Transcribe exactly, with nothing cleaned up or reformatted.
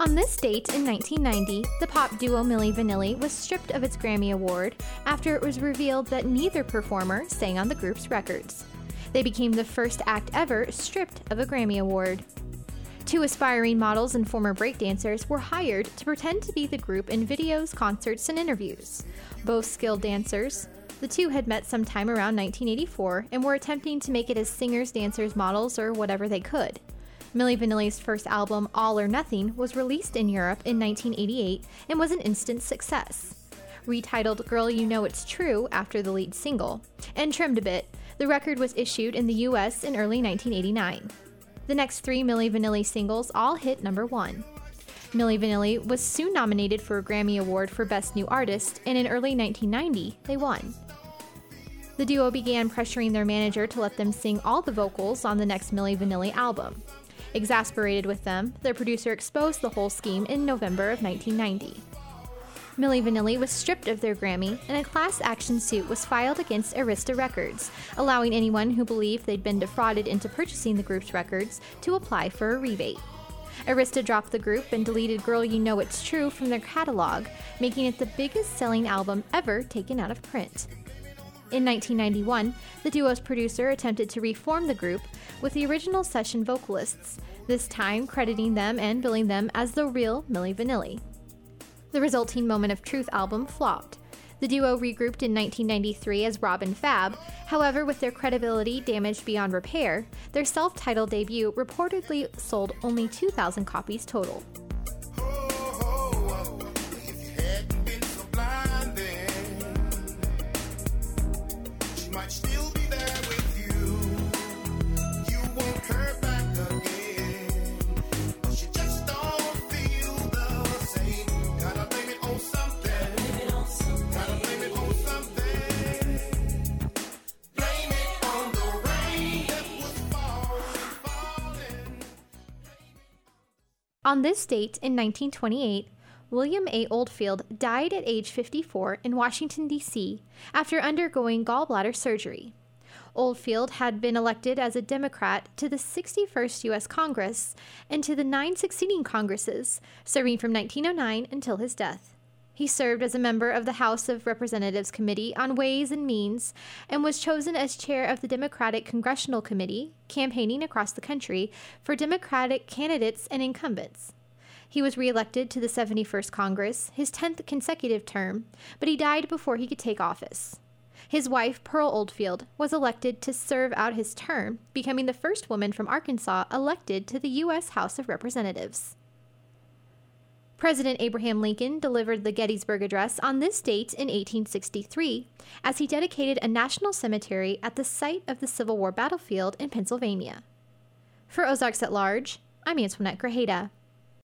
On this date in nineteen ninety, the pop duo Milli Vanilli was stripped of its Grammy Award after it was revealed that neither performer sang on the group's records. They became the first act ever stripped of a Grammy Award. Two aspiring models and former breakdancers were hired to pretend to be the group in videos, concerts, and interviews. Both skilled dancers, the two had met sometime around nineteen eighty-four and were attempting to make it as singers, dancers, models, or whatever they could. Milli Vanilli's first album, All or Nothing, was released in Europe in nineteen eighty-eight and was an instant success. Retitled Girl You Know It's True after the lead single, and trimmed a bit, the record was issued in the U S in early nineteen eighty-nine. The next three Milli Vanilli singles all hit number one. Milli Vanilli was soon nominated for a Grammy Award for Best New Artist, and in early nineteen ninety, they won. The duo began pressuring their manager to let them sing all the vocals on the next Milli Vanilli album. Exasperated with them, their producer exposed the whole scheme in November of nineteen ninety. Milli Vanilli was stripped of their Grammy, and a class action suit was filed against Arista Records, allowing anyone who believed they'd been defrauded into purchasing the group's records to apply for a rebate. Arista dropped the group and deleted Girl You Know It's True from their catalog, making it the biggest selling album ever taken out of print. In nineteen ninety-one, the duo's producer attempted to reform the group with the original session vocalists, this time crediting them and billing them as the real Milli Vanilli. The resulting Moment of Truth album flopped. The duo regrouped in nineteen ninety-three as Rob and Fab. However, with their credibility damaged beyond repair, their self-titled debut reportedly sold only two thousand copies total. On this date in nineteen twenty-eight, William A. Oldfield died at age fifty-four in Washington, D C after undergoing gallbladder surgery. Oldfield had been elected as a Democrat to the sixty-first U S Congress and to the nine succeeding Congresses, serving from nineteen oh nine until his death. He served as a member of the House of Representatives Committee on Ways and Means and was chosen as chair of the Democratic Congressional Committee, campaigning across the country for Democratic candidates and incumbents. He was reelected to the seventy-first Congress, his tenth consecutive term, but he died before he could take office. His wife, Pearl Oldfield, was elected to serve out his term, becoming the first woman from Arkansas elected to the U S House of Representatives. President Abraham Lincoln delivered the Gettysburg Address on this date in eighteen sixty-three, as he dedicated a national cemetery at the site of the Civil War battlefield in Pennsylvania. For Ozarks at Large, I'm Antoinette Grajeda.